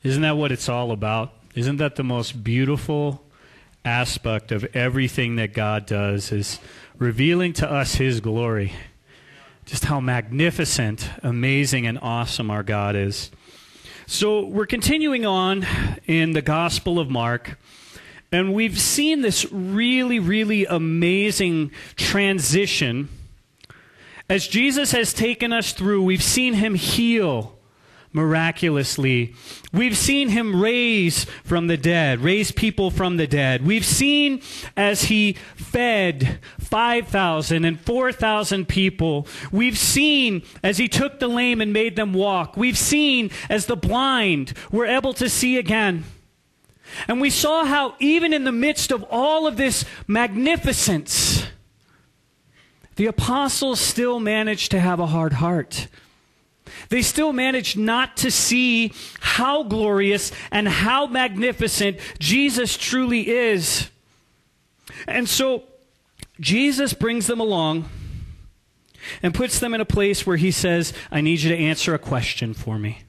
Isn't that what it's all about? Isn't that the most beautiful aspect of everything that God does, is revealing to us His glory? Just how magnificent, amazing, and awesome our God is. So we're continuing on in the Gospel of Mark, and we've seen this really, really amazing transition. As Jesus has taken us through, we've seen Him heal miraculously. We've seen Him raise people from the dead. We've seen as He fed 5,000 and 4,000 people. We've seen as He took the lame and made them walk. We've seen as the blind were able to see again. And we saw how even in the midst of all of this magnificence, the apostles still managed to have a hard heart. They still managed not to see how glorious and how magnificent Jesus truly is. And so Jesus brings them along and puts them in a place where He says, I need you to answer a question for me.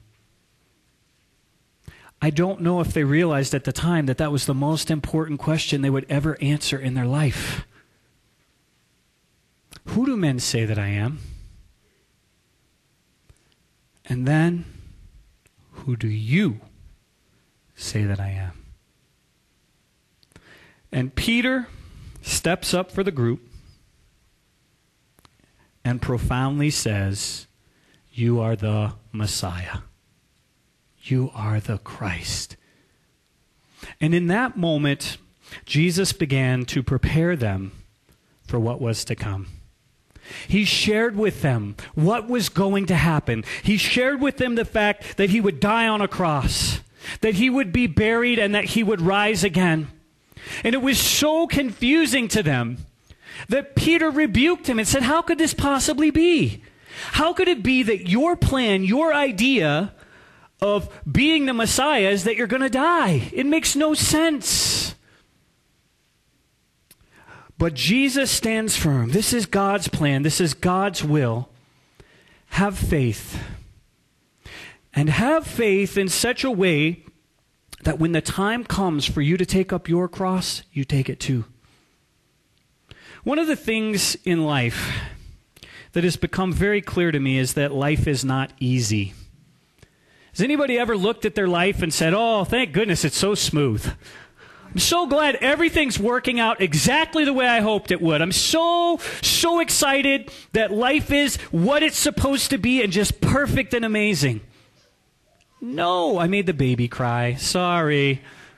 I don't know if they realized at the time that that was the most important question they would ever answer in their life. Who do men say that I am? And then, who do you say that I am? And Peter steps up for the group and profoundly says, you are the Messiah. You are the Christ. And in that moment, Jesus began to prepare them for what was to come. He shared with them what was going to happen. He shared with them the fact that He would die on a cross, that He would be buried, and that He would rise again. And it was so confusing to them that Peter rebuked him and said, how could this possibly be? How could it be that your plan, your idea of being the Messiah is that you're going to die? It makes no sense. But Jesus stands firm. This is God's plan. This is God's will. Have faith. And have faith in such a way that when the time comes for you to take up your cross, you take it too. One of the things in life that has become very clear to me is that life is not easy. Has anybody ever looked at their life and said, oh, thank goodness it's so smooth? I'm so glad everything's working out exactly the way I hoped it would. I'm so excited that life is what it's supposed to be and just perfect and amazing. No, I made the baby cry. Sorry.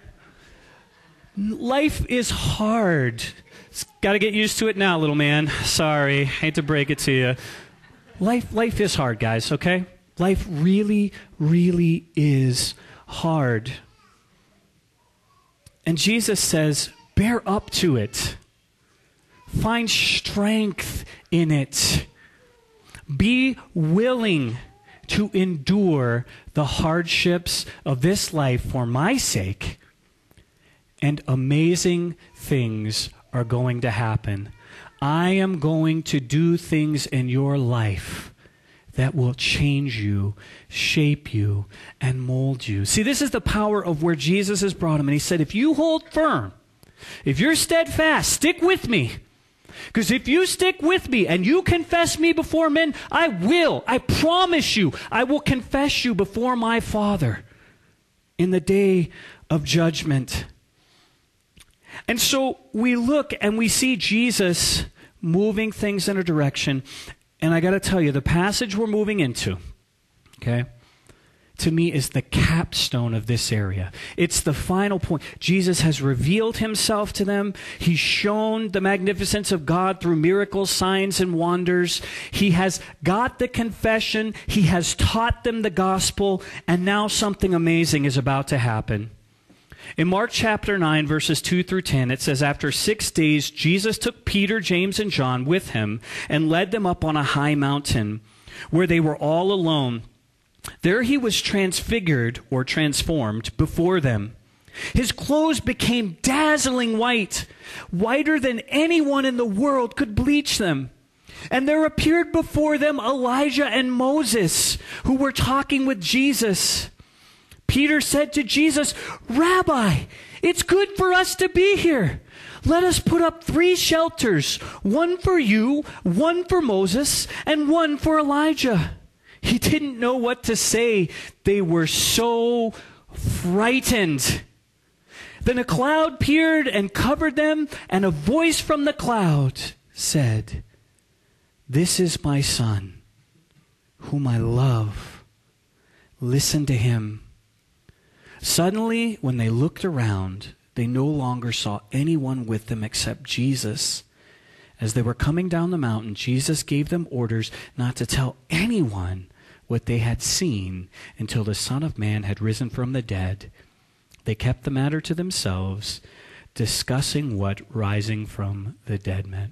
Life is hard. Got to get used to it now, little man. Sorry. Hate to break it to you. Life is hard, guys, okay? Life really, really is hard. And Jesus says, bear up to it. Find strength in it. Be willing to endure the hardships of this life for my sake, and amazing things are going to happen. I am going to do things in your life that will change you, shape you, and mold you. See, this is the power of where Jesus has brought him. And He said, if you hold firm, if you're steadfast, stick with me. Because if you stick with me and you confess me before men, I promise you, I will confess you before my Father in the day of judgment. And so we look and we see Jesus moving things in a direction. And I got to tell you, the passage we're moving into, okay, to me is the capstone of this area. It's the final point. Jesus has revealed Himself to them. He's shown the magnificence of God through miracles, signs, and wonders. He has got the confession. He has taught them the gospel. And now something amazing is about to happen. In Mark chapter 9, verses 2 through 10, it says, after 6 days, Jesus took Peter, James, and John with Him and led them up on a high mountain where they were all alone. There He was transfigured or transformed before them. His clothes became dazzling white, whiter than anyone in the world could bleach them. And there appeared before them Elijah and Moses, who were talking with Jesus. Peter said to Jesus, "Rabbi, it's good for us to be here. Let us put up 3 shelters, one for you, one for Moses, and one for Elijah." He didn't know what to say. They were so frightened. Then a cloud appeared and covered them, and a voice from the cloud said, "This is my son, whom I love. Listen to him." Suddenly, when they looked around, they no longer saw anyone with them except Jesus. As they were coming down the mountain, Jesus gave them orders not to tell anyone what they had seen until the Son of Man had risen from the dead. They kept the matter to themselves, discussing what rising from the dead meant.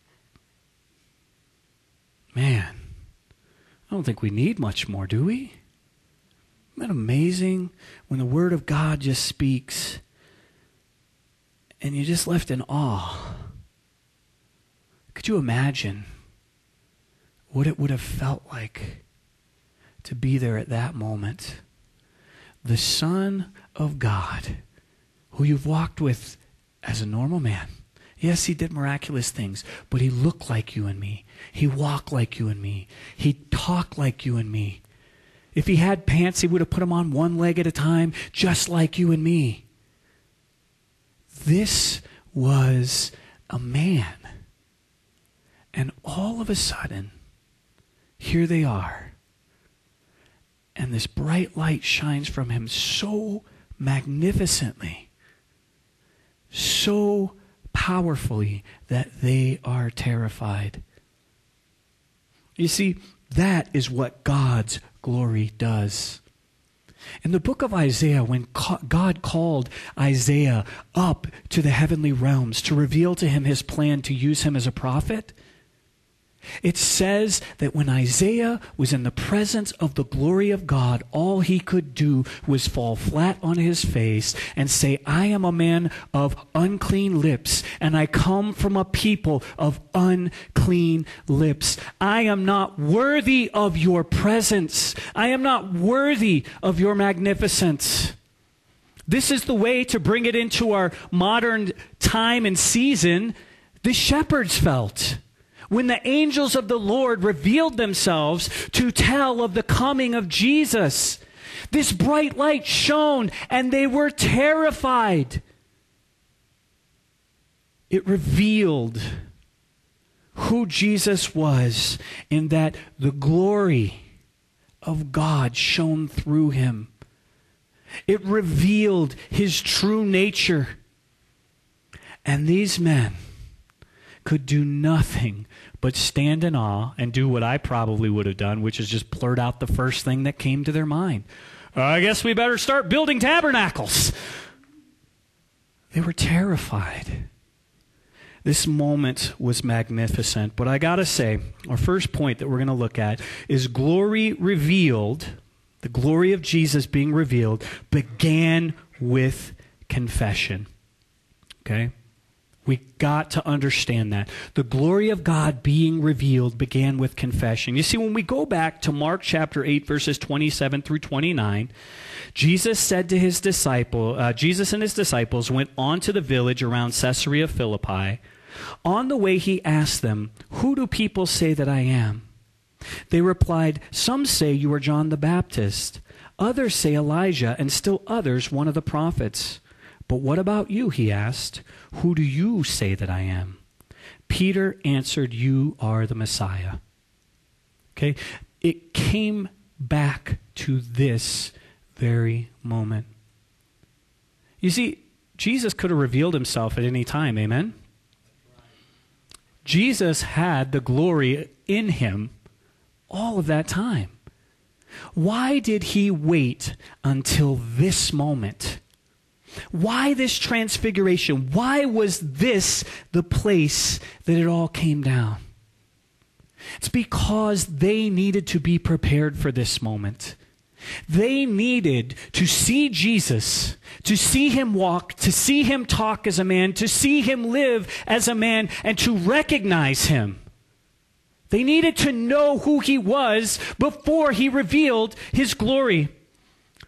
Man, I don't think we need much more, do we? Isn't that amazing when the Word of God just speaks and you're just left in awe? Could you imagine what it would have felt like to be there at that moment? The Son of God, who you've walked with as a normal man. Yes, he did miraculous things, but he looked like you and me. He walked like you and me. He talked like you and me. If he had pants, he would have put them on one leg at a time, just like you and me. This was a man. And all of a sudden, here they are. And this bright light shines from him so magnificently, so powerfully that they are terrified. You see, that is what God's glory does. In the book of Isaiah, when God called Isaiah up to the heavenly realms to reveal to him his plan to use him as a prophet, it says that when Isaiah was in the presence of the glory of God, all he could do was fall flat on his face and say, "I am a man of unclean lips, and I come from a people of unclean lips. I am not worthy of your presence. I am not worthy of your magnificence." This is the way to bring it into our modern time and season the shepherds felt when the angels of the Lord revealed themselves to tell of the coming of Jesus. This bright light shone, and they were terrified. It revealed who Jesus was, in that the glory of God shone through him. It revealed his true nature. And these men could do nothing but stand in awe and do what I probably would have done, which is just blurt out the first thing that came to their mind. I guess we better start building tabernacles. They were terrified. This moment was magnificent, but I gotta say, our first point that we're going to look at is glory revealed, the glory of Jesus being revealed, began with confession. Okay? We got to understand that. The glory of God being revealed began with confession. You see, when we go back to Mark chapter 8, verses 27 through 29, Jesus and his disciples went on to the village around Caesarea Philippi. On the way, he asked them, "Who do people say that I am?" They replied, "Some say you are John the Baptist. Others say Elijah, and still others one of the prophets. But what about you?" he asked. "Who do you say that I am?" Peter answered, "You are the Messiah." Okay? It came back to this very moment. You see, Jesus could have revealed himself at any time, amen? Jesus had the glory in him all of that time. Why did he wait until this moment? Why this transfiguration? Why was this the place that it all came down? It's because they needed to be prepared for this moment. They needed to see Jesus, to see him walk, to see him talk as a man, to see him live as a man, and to recognize him. They needed to know who he was before he revealed his glory.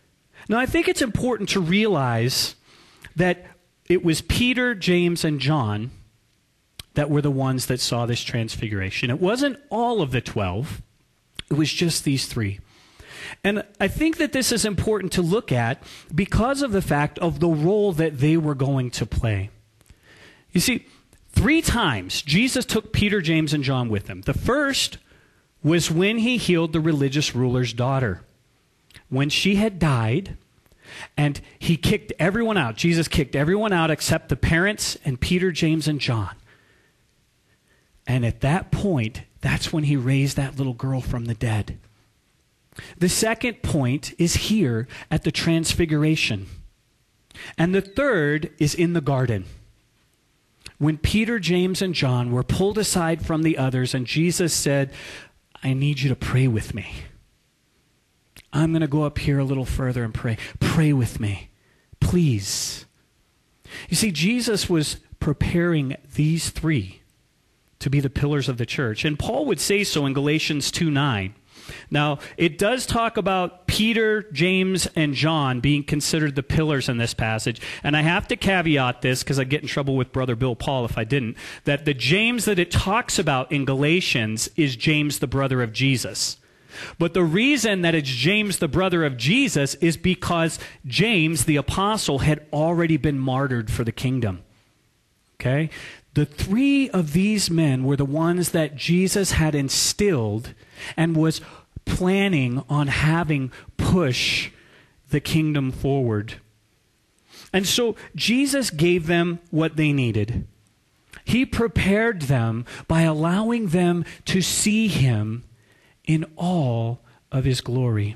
Now, I think it's important to realize that it was Peter, James, and John that were the ones that saw this transfiguration. It wasn't all of the 12. It was just these three. And I think that this is important to look at because of the fact of the role that they were going to play. You see, 3 times Jesus took Peter, James, and John with him. The first was when he healed the religious ruler's daughter. When she had died, and he kicked everyone out. Jesus kicked everyone out except the parents and Peter, James, and John. And at that point, that's when he raised that little girl from the dead. The second point is here at the transfiguration. And the third is in the garden. When Peter, James, and John were pulled aside from the others and Jesus said, I need you to pray with me. I'm going to go up here a little further and pray. Pray with me, please. You see, Jesus was preparing these 3 to be the pillars of the church. And Paul would say so in Galatians 2:9. Now, it does talk about Peter, James, and John being considered the pillars in this passage. And I have to caveat this because I'd get in trouble with Brother Bill Paul if I didn't, that the James that it talks about in Galatians is James, the brother of Jesus. But the reason that it's James, the brother of Jesus, is because James, the apostle, had already been martyred for the kingdom. Okay? The 3 of these men were the ones that Jesus had instilled and was planning on having push the kingdom forward. And so Jesus gave them what they needed. He prepared them by allowing them to see him in all of his glory.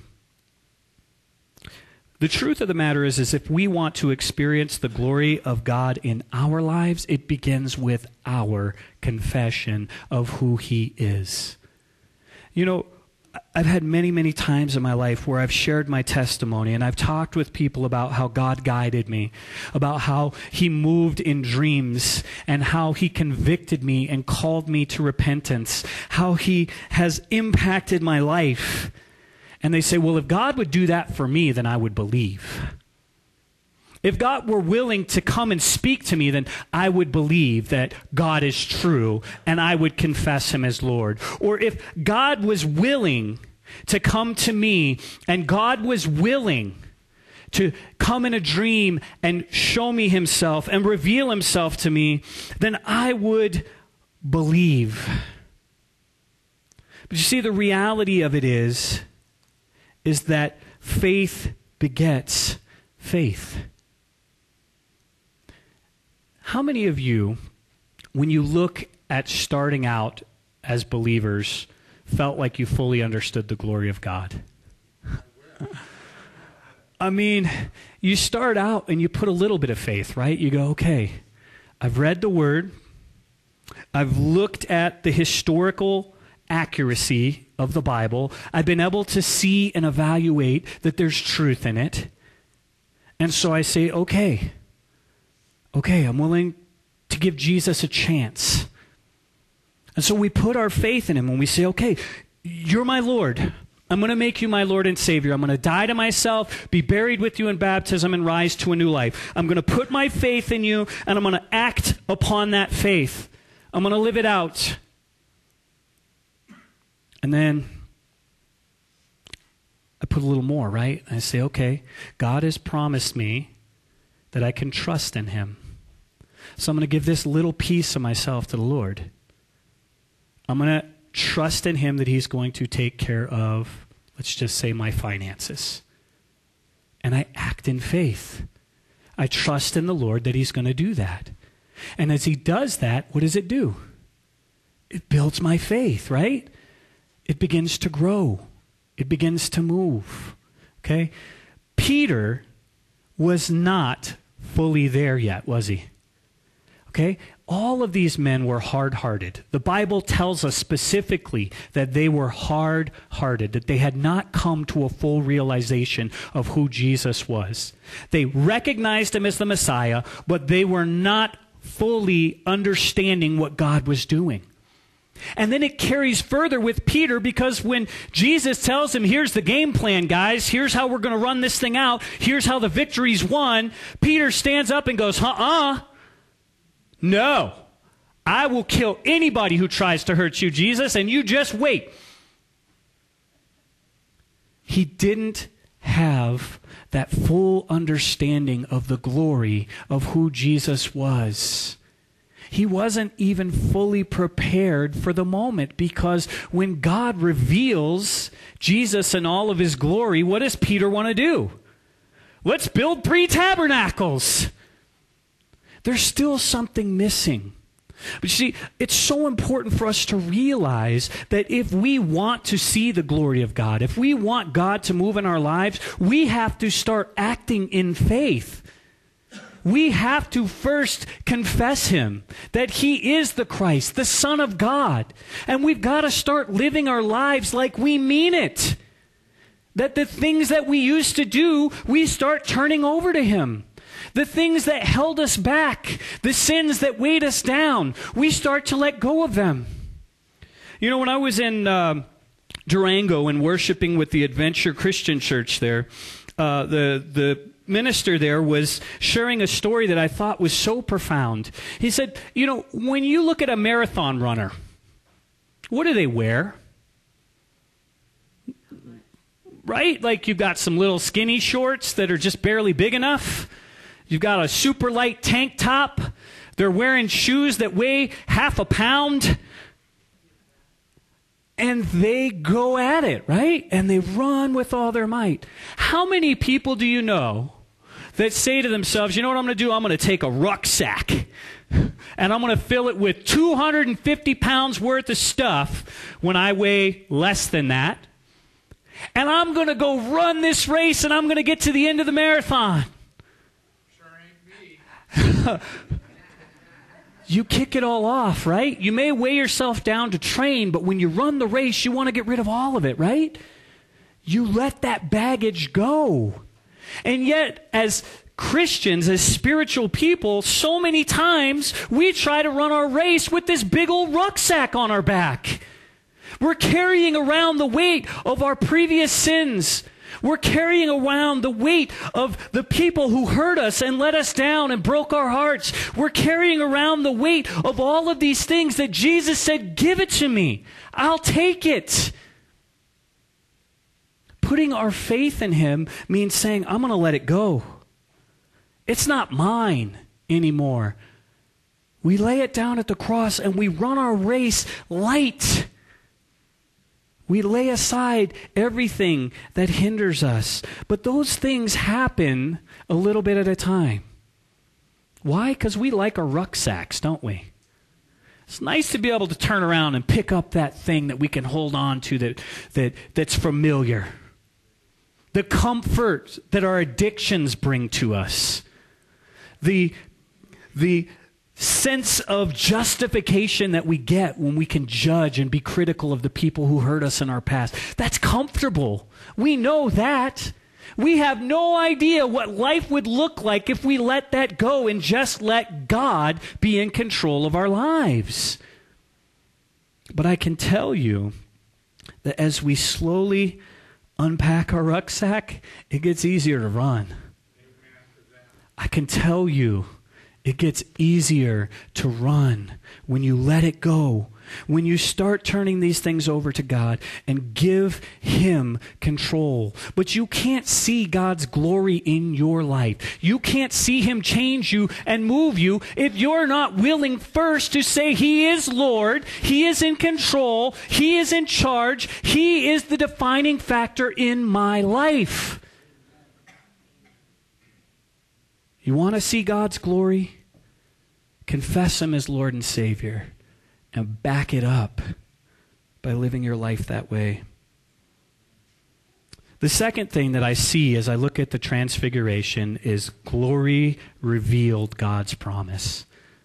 The truth of the matter is if we want to experience the glory of God in our lives, it begins with our confession of who he is. You know, I've had many, many times in my life where I've shared my testimony and I've talked with people about how God guided me, about how he moved in dreams and how he convicted me and called me to repentance, how he has impacted my life. And they say, well, if God would do that for me, then I would believe. If God were willing to come and speak to me, then I would believe that God is true and I would confess him as Lord. Or if God was willing to come to me and God was willing to come in a dream and show me himself and reveal himself to me, then I would believe. But you see, the reality of it is that faith begets faith. How many of you, when you look at starting out as believers, felt like you fully understood the glory of God? I mean, you start out and you put a little bit of faith, right? You go, okay, I've read the Word. I've looked at the historical accuracy of the Bible. I've been able to see and evaluate that there's truth in it. And so I say, okay, I'm willing to give Jesus a chance. And so we put our faith in him and we say, okay, you're my Lord. I'm going to make you my Lord and Savior. I'm going to die to myself, be buried with you in baptism, and rise to a new life. I'm going to put my faith in you, and I'm going to act upon that faith. I'm going to live it out. And then I put a little more, right? I say, okay, God has promised me that I can trust in him. So I'm going to give this little piece of myself to the Lord. I'm going to trust in him that he's going to take care of, let's just say, my finances. And I act in faith. I trust in the Lord that he's going to do that. And as he does that, what does it do? It builds my faith, right? It begins to grow. It begins to move. Okay? Peter was not fully there yet, was he? Okay? All of these men were hard-hearted. The Bible tells us specifically that they were hard-hearted, that they had not come to a full realization of who Jesus was. They recognized him as the Messiah, but they were not fully understanding what God was doing. And then it carries further with Peter, because when Jesus tells him, here's the game plan, guys, here's how we're going to run this thing out, here's how the victory's won, Peter stands up and goes, no, I will kill anybody who tries to hurt you, Jesus, and you just wait. He didn't have that full understanding of the glory of who Jesus was. He wasn't even fully prepared for the moment, because when God reveals Jesus in all of his glory, what does Peter want to do? Let's build 3 tabernacles. There's still something missing. But you see, it's so important for us to realize that if we want to see the glory of God, if we want God to move in our lives, we have to start acting in faith. We have to first confess him, that he is the Christ, the Son of God. And we've got to start living our lives like we mean it. That the things that we used to do, we start turning over to him. The things that held us back, the sins that weighed us down, we start to let go of them. You know, when I was in Durango and worshiping with the Adventure Christian Church there, the minister there was sharing a story that I thought was so profound. He said, you know, when you look at a marathon runner, what do they wear? Right? Like you've got some little skinny shorts that are just barely big enough. You've got a super light tank top. They're wearing shoes that weigh half a pound. And they go at it, right? And they run with all their might. How many people do you know that say to themselves, you know what I'm going to do? I'm going to take a rucksack and I'm going to fill it with 250 pounds worth of stuff when I weigh less than that. And I'm going to go run this race and I'm going to get to the end of the marathon. Sure ain't me. You kick it all off, right? You may weigh yourself down to train, but when you run the race, you want to get rid of all of it, right? You let that baggage go. And yet, as Christians, as spiritual people, so many times we try to run our race with this big old rucksack on our back. We're carrying around the weight of our previous sins. We're carrying around the weight of the people who hurt us and let us down and broke our hearts. We're carrying around the weight of all of these things that Jesus said, give it to me. I'll take it. Putting our faith in him means saying, I'm going to let it go. It's not mine anymore. We lay it down at the cross and we run our race light. We lay aside everything that hinders us. But those things happen a little bit at a time. Why? Because we like our rucksacks, don't we? It's nice to be able to turn around and pick up that thing that we can hold on to that's familiar. The comfort that our addictions bring to us. The sense of justification that we get when we can judge and be critical of the people who hurt us in our past. That's comfortable. We know that. We have no idea what life would look like if we let that go and just let God be in control of our lives. But I can tell you that as we slowly unpack our rucksack, it gets easier to run. I can tell you, it gets easier to run when you let it go. When you start turning these things over to God and give him control. But you can't see God's glory in your life. You can't see him change you and move you if you're not willing first to say he is Lord, he is in control, he is in charge, he is the defining factor in my life. You want to see God's glory? Confess him as Lord and Savior and back it up by living your life that way. The second thing that I see as I look at the transfiguration is glory revealed God's promise.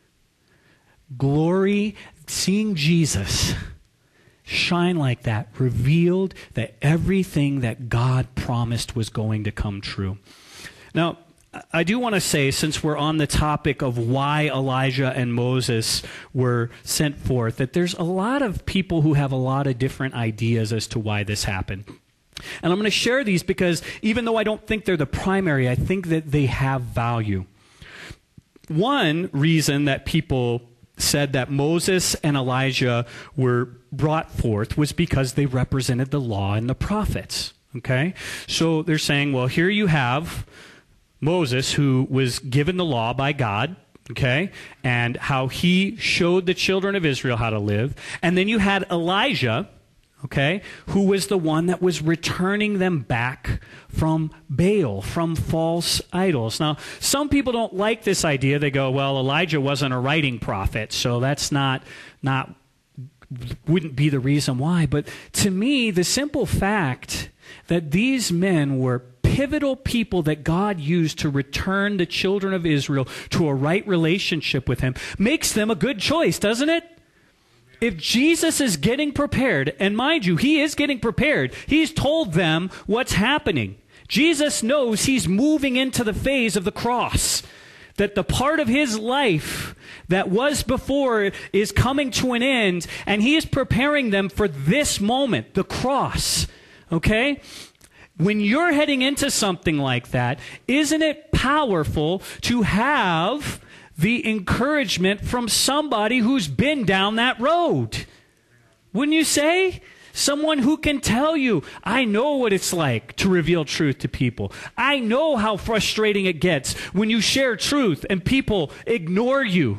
Glory, seeing Jesus shine like that, revealed that everything that God promised was going to come true. Now, I do want to say, since we're on the topic of why Elijah and Moses were sent forth, that there's a lot of people who have a lot of different ideas as to why this happened. And I'm going to share these because even though I don't think they're the primary, I think that they have value. One reason that people said that Moses and Elijah were brought forth was because they represented the law and the prophets. Okay? So they're saying, well, here you have Moses, who was given the law by God, okay, and how he showed the children of Israel how to live. And then you had Elijah, okay, who was the one that was returning them back from Baal, from false idols. Now, some people don't like this idea. They go, well, Elijah wasn't a writing prophet, so that's wouldn't be the reason why. But to me, the simple fact that these men were pivotal people that God used to return the children of Israel to a right relationship with him makes them a good choice, doesn't it? If Jesus is getting prepared, and mind you, he is getting prepared. He's told them what's happening. Jesus knows he's moving into the phase of the cross, that the part of his life that was before is coming to an end, and he is preparing them for this moment, the cross. Okay? When you're heading into something like that, isn't it powerful to have the encouragement from somebody who's been down that road? Wouldn't you say? Someone who can tell you, I know what it's like to reveal truth to people. I know how frustrating it gets when you share truth and people ignore you.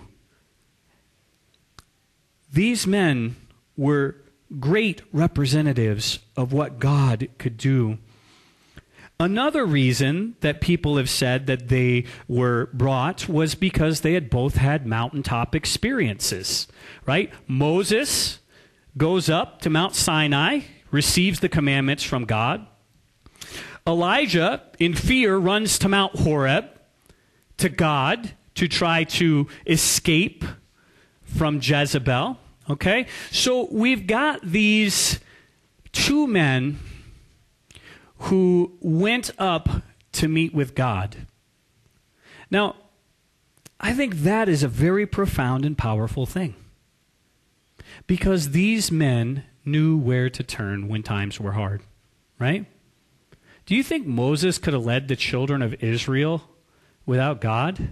These men were great representatives of what God could do. Another reason that people have said that they were brought was because they had both had mountaintop experiences, right? Moses goes up to Mount Sinai, receives the commandments from God. Elijah, in fear, runs to Mount Horeb, to God, to try to escape from Jezebel. Okay? So we've got these two men who went up to meet with God. Now, I think that is a very profound and powerful thing, because these men knew where to turn when times were hard, right? Do you think Moses could have led the children of Israel without God?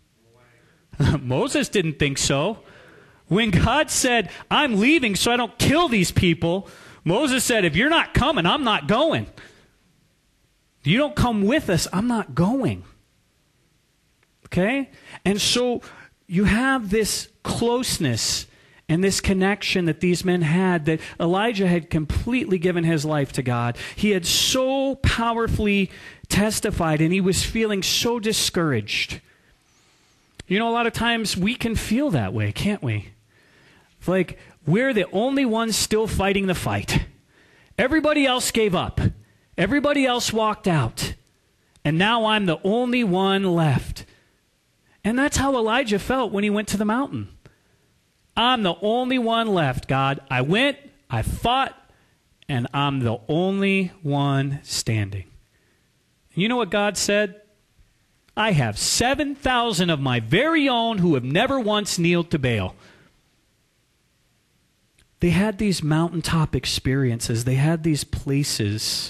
Moses didn't think so. When God said, I'm leaving so I don't kill these people, Moses said, if you're not coming, I'm not going. If you don't come with us, I'm not going. Okay? And so you have this closeness and this connection that these men had, that Elijah had completely given his life to God. He had so powerfully testified, and he was feeling so discouraged. You know, a lot of times we can feel that way, can't we? It's like we're the only ones still fighting the fight. Everybody else gave up. Everybody else walked out. And now I'm the only one left. And that's how Elijah felt when he went to the mountain. I'm the only one left, God. I went, I fought, and I'm the only one standing. You know what God said? I have 7,000 of my very own who have never once kneeled to Baal. They had these mountaintop experiences. They had these places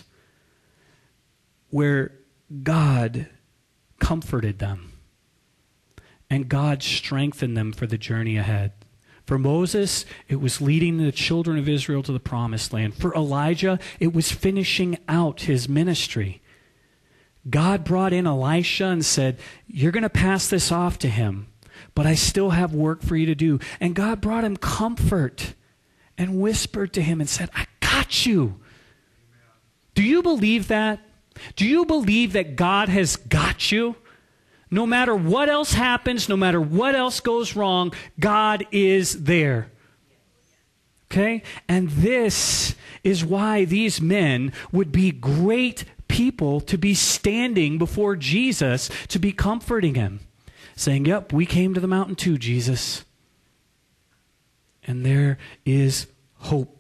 where God comforted them and God strengthened them for the journey ahead. For Moses, it was leading the children of Israel to the promised land. For Elijah, it was finishing out his ministry. God brought in Elisha and said, you're going to pass this off to him, but I still have work for you to do. And God brought him comfort and whispered to him and said, I got you. Do you believe that? Do you believe that God has got you? No matter what else happens, no matter what else goes wrong, God is there. Okay? And this is why these men would be great people to be standing before Jesus, to be comforting him, saying, yep, we came to the mountain too, Jesus. And there is hope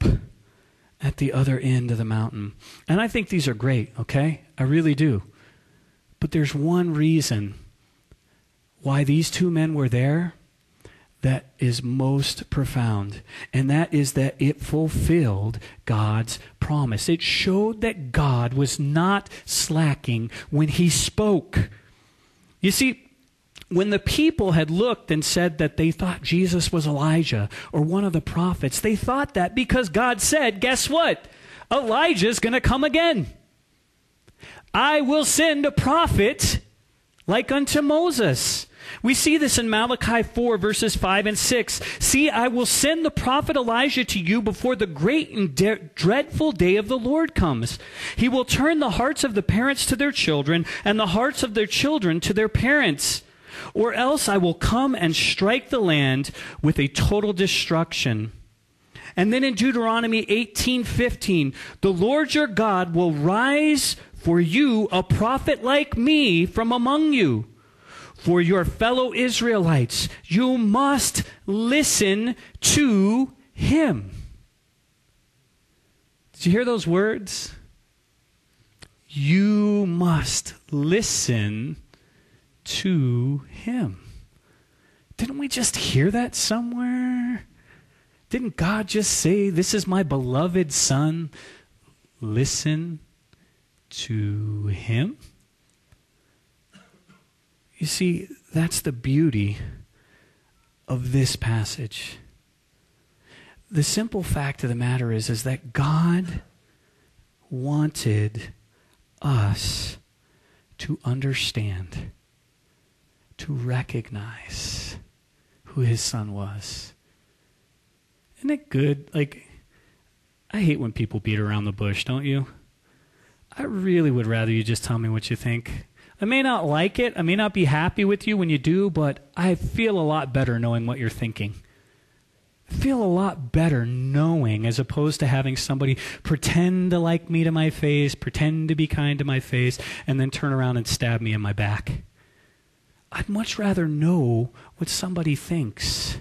at the other end of the mountain. And I think these are great, okay? I really do. But there's one reason why these two men were there that is most profound, and that is that it fulfilled God's promise. It showed that God was not slacking when he spoke. You see, when the people had looked and said that they thought Jesus was Elijah or one of the prophets, they thought that because God said, guess what? Elijah's going to come again. I will send a prophet like unto Moses. We see this in Malachi 4, verses 5 and 6. See, I will send the prophet Elijah to you before the great and dreadful day of the Lord comes. He will turn the hearts of the parents to their children and the hearts of their children to their parents. Or else I will come and strike the land with a total destruction. And then in Deuteronomy 18:15, the Lord your God will rise for you a prophet like me from among you. For your fellow Israelites, you must listen to him. Did you hear those words? You must listen to him. Didn't we just hear that somewhere? Didn't God just say, this is my beloved son? Listen to him. You see, that's the beauty of this passage. The simple fact of the matter is that God wanted us to understand, to recognize who his son was. Isn't it good? Like, I hate when people beat around the bush, don't you? I really would rather you just tell me what you think. I may not like it. I may not be happy with you when you do, but I feel a lot better knowing what you're thinking. I feel a lot better knowing as opposed to having somebody pretend to like me to my face, pretend to be kind to my face, and then turn around and stab me in my back. I'd much rather know what somebody thinks.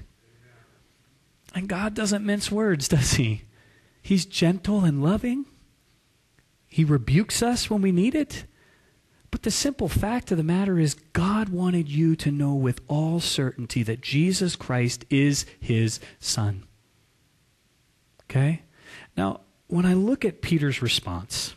And God doesn't mince words, does he? He's gentle and loving. He rebukes us when we need it. But the simple fact of the matter is God wanted you to know with all certainty that Jesus Christ is his son. Okay? Now, when I look at Peter's response,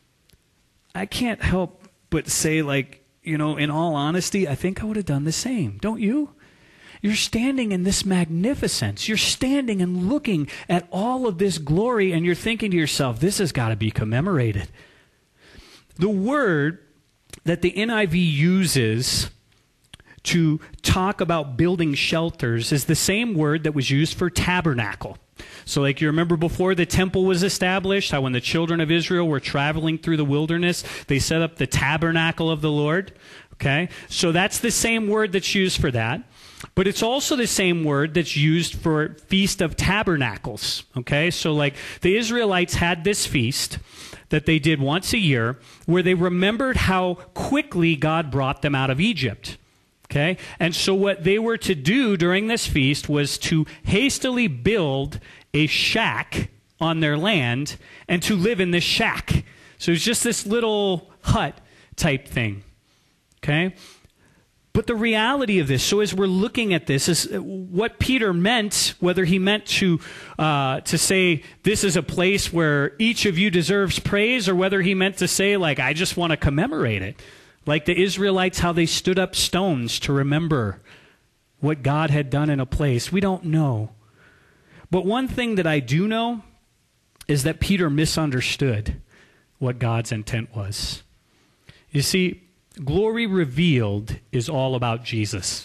I can't help but say, like, you know, in all honesty, I think I would have done the same. Don't you? You're standing in this magnificence. You're standing and looking at all of this glory, and you're thinking to yourself, this has got to be commemorated. The word that the NIV uses to talk about building shelters is the same word that was used for tabernacle. So like you remember before the temple was established, how when the children of Israel were traveling through the wilderness, they set up the tabernacle of the Lord. Okay? So that's the same word that's used for that. But it's also the same word that's used for Feast of Tabernacles. Okay? So like the Israelites had this feast that they did once a year where they remembered how quickly God brought them out of Egypt. Okay? And so what they were to do during this feast was to hastily build a shack on their land and to live in this shack. So it's just this little hut type thing. Okay? But the reality of this, so as we're looking at this, is what Peter meant, whether he meant to say this is a place where each of you deserves praise, or whether he meant to say, like, I just want to commemorate it. Like the Israelites, how they stood up stones to remember what God had done in a place. We don't know. But one thing that I do know is that Peter misunderstood what God's intent was. You see, glory revealed is all about Jesus.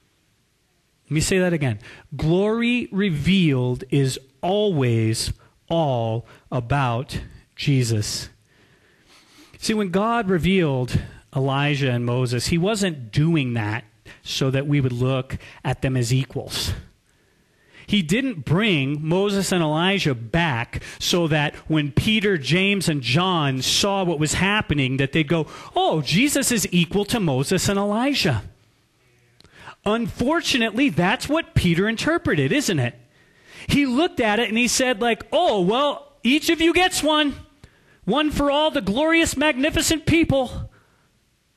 Let me say that again. Glory revealed is always all about Jesus. See, when God revealed Elijah and Moses, he wasn't doing that so that we would look at them as equals. He didn't bring Moses and Elijah back so that when Peter, James, and John saw what was happening, that they'd go, oh, Jesus is equal to Moses and Elijah. Unfortunately, that's what Peter interpreted, isn't it? He looked at it and he said, like, oh, well, each of you gets one. One for all the glorious, magnificent people.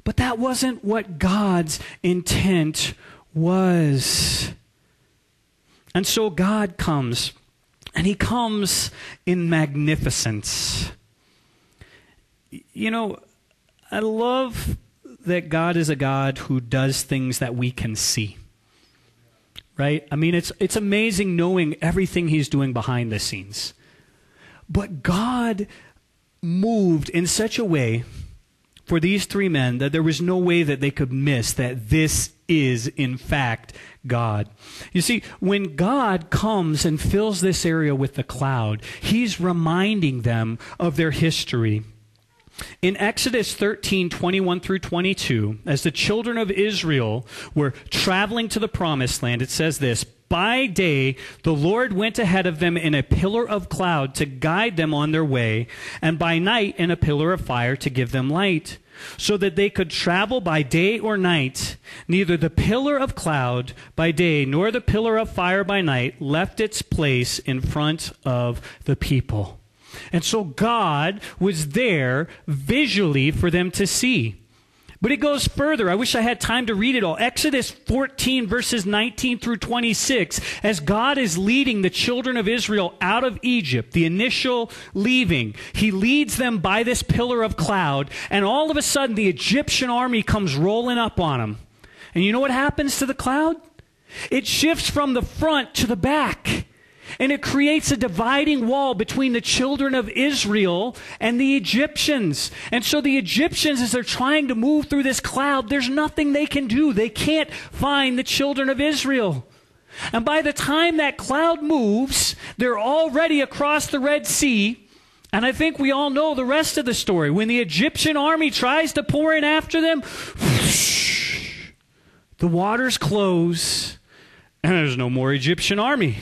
But that wasn't what God's intent was. And so God comes, and he comes in magnificence. You know, I love that God is a God who does things that we can see. Right? I mean, it's amazing knowing everything he's doing behind the scenes. But God moved in such a way for these three men that there was no way that they could miss that this is, in fact, God. You see, when God comes and fills this area with the cloud, he's reminding them of their history. In Exodus 13, 21 through 22, as the children of Israel were traveling to the promised land, it says this, "By day the Lord went ahead of them in a pillar of cloud to guide them on their way, and by night in a pillar of fire to give them light, so that they could travel by day or night. Neither the pillar of cloud by day nor the pillar of fire by night left its place in front of the people." And so God was there visually for them to see. But it goes further. I wish I had time to read it all. Exodus 14, verses 19 through 26, as God is leading the children of Israel out of Egypt, the initial leaving, he leads them by this pillar of cloud, and all of a sudden the Egyptian army comes rolling up on them. And you know what happens to the cloud? It shifts from the front to the back. And it creates a dividing wall between the children of Israel and the Egyptians. And so the Egyptians, as they're trying to move through this cloud, there's nothing they can do. They can't find the children of Israel. And by the time that cloud moves, they're already across the Red Sea. And I think we all know the rest of the story. When the Egyptian army tries to pour in after them, the waters close, and there's no more Egyptian army.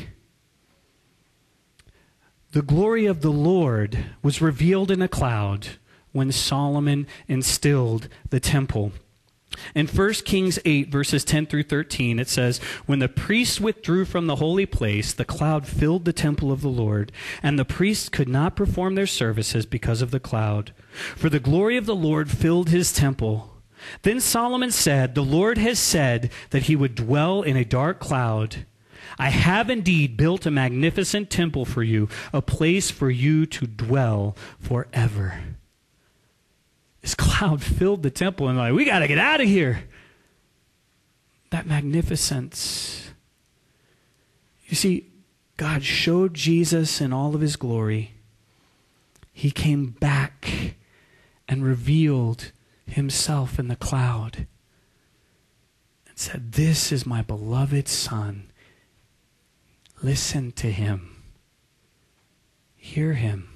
The glory of the Lord was revealed in a cloud when Solomon instilled the temple. In 1 Kings 8, verses 10 through 13, it says, "When the priests withdrew from the holy place, the cloud filled the temple of the Lord, and the priests could not perform their services because of the cloud. For the glory of the Lord filled his temple. Then Solomon said, 'The Lord has said that he would dwell in a dark cloud. I have indeed built a magnificent temple for you, a place for you to dwell forever.'" This cloud filled the temple, and we got to get out of here. That magnificence. You see, God showed Jesus in all of his glory. He came back and revealed himself in the cloud and said, "This is my beloved Son. Listen to him. Hear him."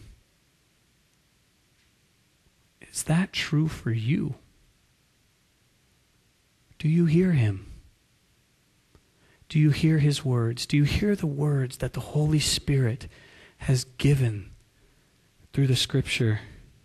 Is that true for you? Do you hear him? Do you hear his words? Do you hear the words that the Holy Spirit has given through the Scripture?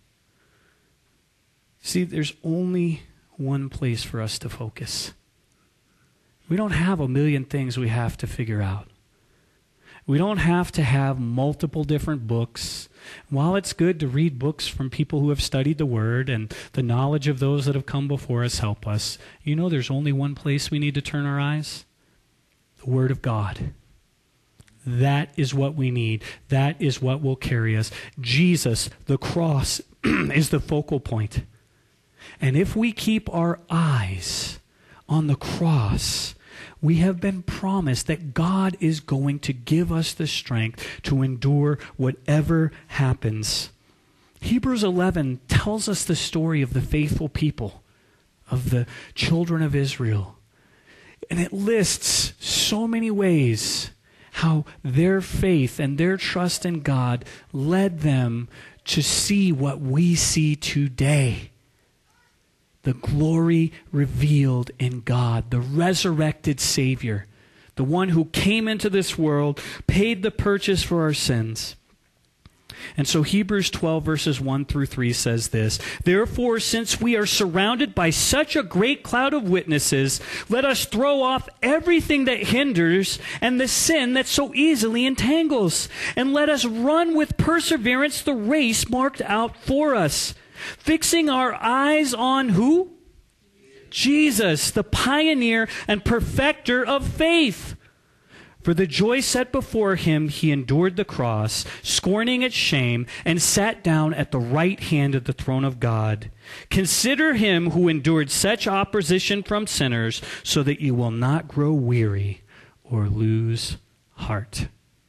See, there's only one place for us to focus. We don't have a million things we have to figure out. We don't have to have multiple different books. While it's good to read books from people who have studied the Word and the knowledge of those that have come before us help us, you know there's only one place we need to turn our eyes? The Word of God. That is what we need. That is what will carry us. Jesus, the cross, is the focal point. And if we keep our eyes on the cross, we have been promised that God is going to give us the strength to endure whatever happens. Hebrews 11 tells us the story of the faithful people, of the children of Israel. And it lists so many ways how their faith and their trust in God led them to see what we see today. The glory revealed in God, the resurrected Savior, the one who came into this world, paid the purchase for our sins. And so Hebrews 12 verses 1 through 3 says this, "Therefore, since we are surrounded by such a great cloud of witnesses, let us throw off everything that hinders and the sin that so easily entangles, and let us run with perseverance the race marked out for us, fixing our eyes on" who? Jesus, the pioneer and perfecter of faith. For the joy set before him, he endured the cross, scorning its shame, and sat down at the right hand of the throne of God. Consider him who endured such opposition from sinners, so that you will not grow weary or lose heart.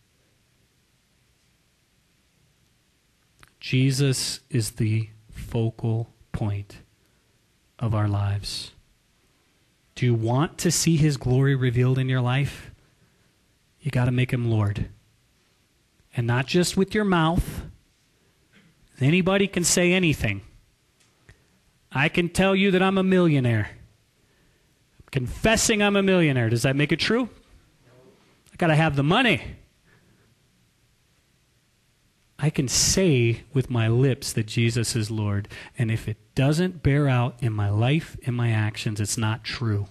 Jesus is the focal point of our lives. Do you want to see his glory revealed in your life? You got to make him Lord. And not just with your mouth. Anybody can say anything. I can tell you that I'm a millionaire. I'm confessing I'm a millionaire. Does that make it true? I got to have the money. I can say with my lips that Jesus is Lord. And if it doesn't bear out in my life, in my actions, it's not true.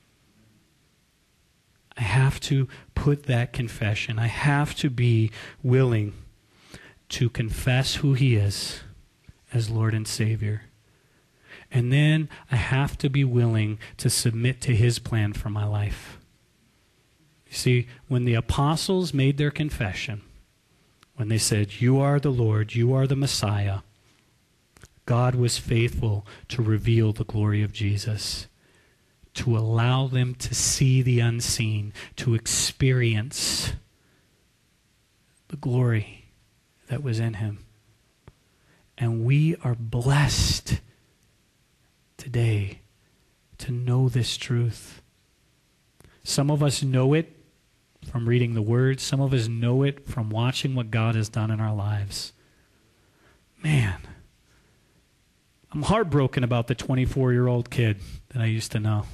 I have to put that confession. I have to be willing to confess who he is as Lord and Savior. And then I have to be willing to submit to his plan for my life. You see, when the apostles made their confession, when they said, "You are the Lord, you are the Messiah," God was faithful to reveal the glory of Jesus, to allow them to see the unseen, to experience the glory that was in him. And we are blessed today to know this truth. Some of us know it from reading the Word. Some of us know it from watching what God has done in our lives. Man, I'm heartbroken about the 24-year-old kid that I used to know.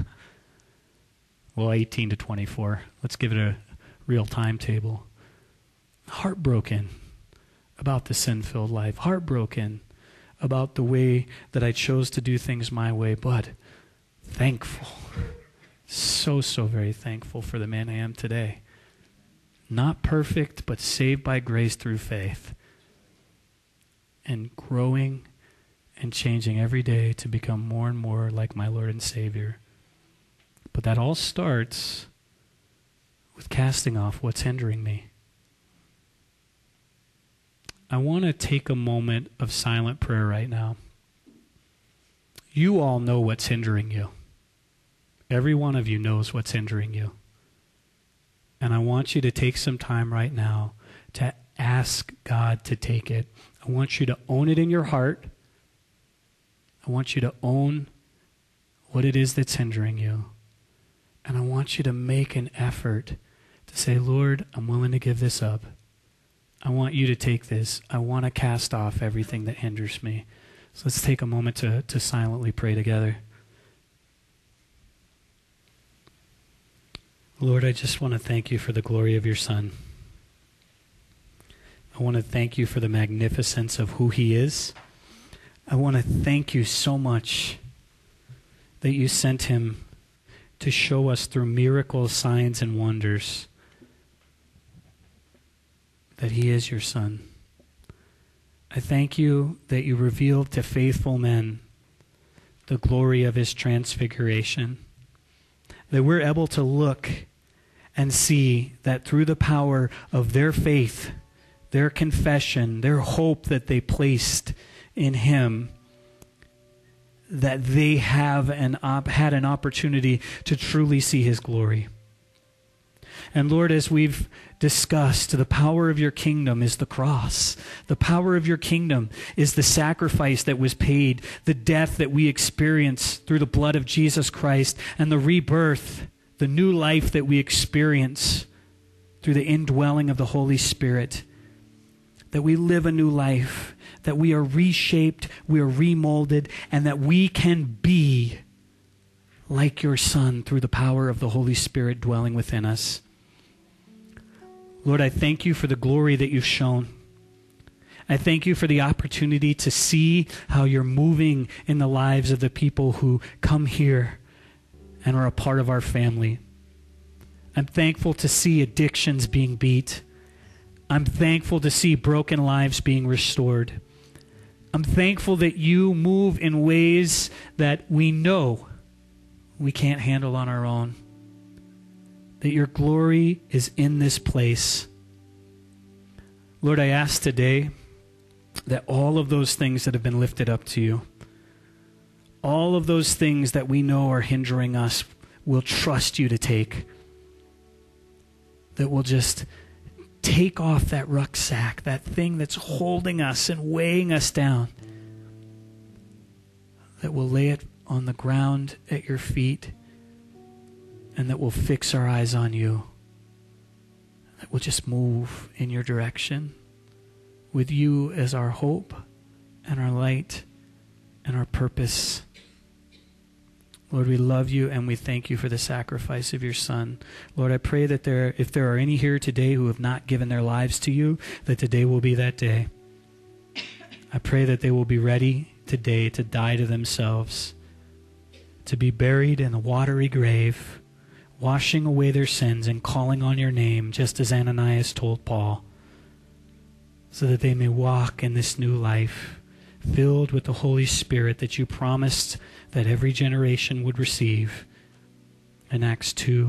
Well, 18 to 24. Let's give it a real timetable. Heartbroken about the sin-filled life. Heartbroken about the way that I chose to do things my way, but thankful. So very thankful for the man I am today. Not perfect, but saved by grace through faith. And growing and changing every day to become more and more like my Lord and Savior. But that all starts with casting off what's hindering me. I want to take a moment of silent prayer right now. You all know what's hindering you. Every one of you knows what's hindering you. And I want you to take some time right now to ask God to take it. I want you to own it in your heart. I want you to own what it is that's hindering you. And I want you to make an effort to say, "Lord, I'm willing to give this up. I want you to take this. I want to cast off everything that hinders me." So let's take a moment to silently pray together. Lord, I just want to thank you for the glory of your Son. I want to thank you for the magnificence of who he is. I want to thank you so much that you sent him to show us through miracles, signs, and wonders that he is your Son. I thank you that you revealed to faithful men the glory of his transfiguration, that we're able to look and see that through the power of their faith, their confession, their hope that they placed in him, that they have had an opportunity to truly see his glory. And Lord, as we've discussed, the power of your kingdom is the cross. The power of your kingdom is the sacrifice that was paid, the death that we experience through the blood of Jesus Christ, and the rebirth, the new life that we experience through the indwelling of the Holy Spirit. That we live a new life, that we are reshaped, we are remolded, and that we can be like your Son through the power of the Holy Spirit dwelling within us. Lord, I thank you for the glory that you've shown. I thank you for the opportunity to see how you're moving in the lives of the people who come here and are a part of our family. I'm thankful to see addictions being beat. I'm thankful to see broken lives being restored. I'm thankful that you move in ways that we know we can't handle on our own. That your glory is in this place. Lord, I ask today that all of those things that have been lifted up to you, all of those things that we know are hindering us, we'll trust you to take. That we'll just take off that rucksack, that thing that's holding us and weighing us down. That we'll lay it on the ground at your feet, and that we'll fix our eyes on you. That we'll just move in your direction with you as our hope and our light and our purpose. Lord, we love you and we thank you for the sacrifice of your Son. Lord, I pray that if there are any here today who have not given their lives to you, that today will be that day. I pray that they will be ready today to die to themselves, to be buried in a watery grave, washing away their sins and calling on your name, just as Ananias told Paul, so that they may walk in this new life, filled with the Holy Spirit that you promised that every generation would receive in Acts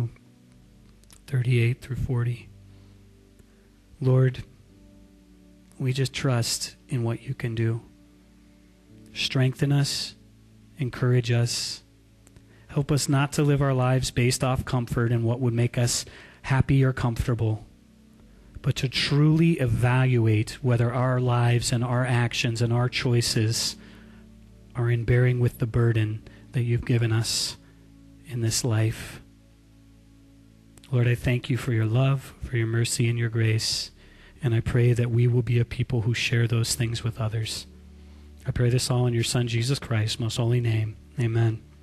2:38 through 40. Lord, we just trust in what you can do. Strengthen us, encourage us. Help us not to live our lives based off comfort and what would make us happy or comfortable, but to truly evaluate whether our lives and our actions and our choices are in bearing with the burden that you've given us in this life. Lord, I thank you for your love, for your mercy and your grace, and I pray that we will be a people who share those things with others. I pray this all in your Son, Jesus Christ's most holy name. Amen.